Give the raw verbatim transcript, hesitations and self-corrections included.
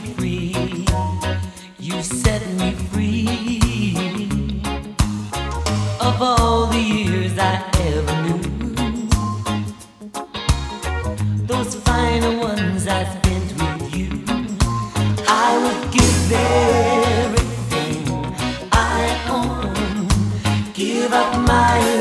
free. You set me free of all the years I ever knew. Those final ones I spent with you, I would give everything I own, give up my